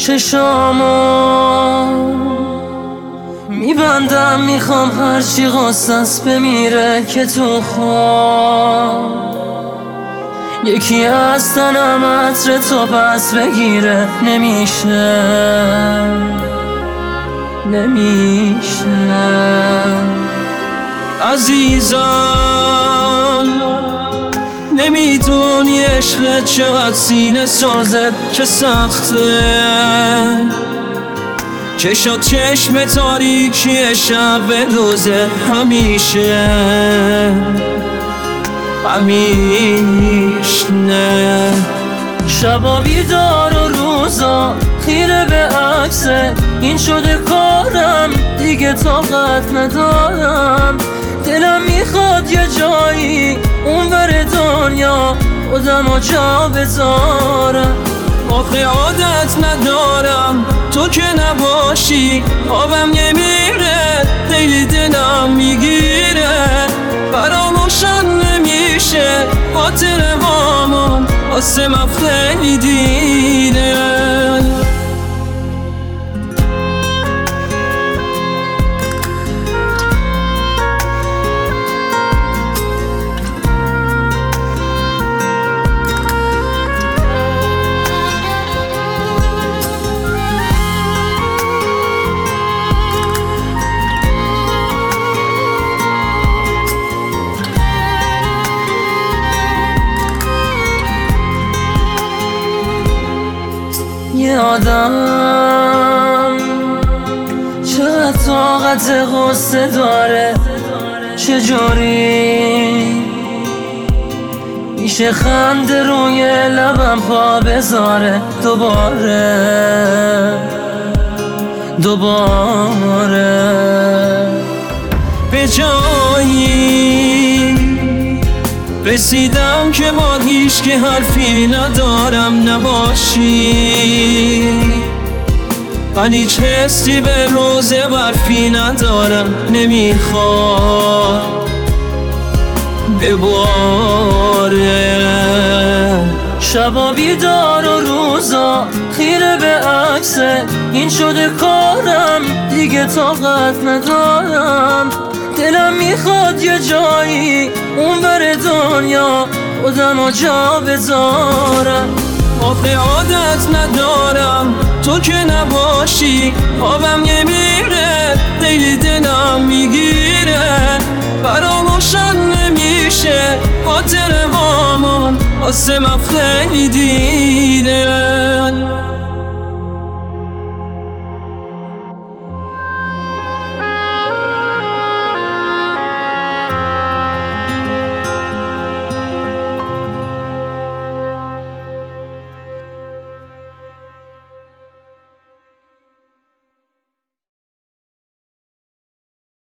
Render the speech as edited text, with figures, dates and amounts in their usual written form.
چشامو میبندم، میخوام هرچی قصص بمیره که تو خواب یکی از تنم عطر تو پس بگیره. نمیشه عزیزم، نمیدونی عشقت چقدر سینه سازت، چه سخته چشات چشم تاریکی شب روزه. همیشه نه شبا بیدار و روزا خیره به عکسه. این شده کارم دیگه طاقت ندارم. دلم میخواد یه جایی اونور دنیا خودمو جا بذارم. آخه عادت ندارم تو که نباشی، آبم نمیره، خیلی دلم میگیره. فراموشم نمیشه خاطر هامون، واسه من خیلی دیره. یه آدم چقدر طاقت غصه داره، چجوری میشه خنده روی لبم پا بذاره دوباره به جایی رسیدم که با هیچ که حرفی ندارم نباشی. من هیچ حسی به روز برفی ندارم، نمیخواد بباره. شبا بیدار و روزا خیره به عکسه. این شده کارم دیگه طاقت ندارم. دلم میخواد یه جایی اونور دنیا خودمو جا بذارم. آخه عادت ندارم تو که نباشی، آبم نمیره، خیلی دلم میگیره. فراموشم نمیشه خاطر هامون، واسه من خیلی دیره.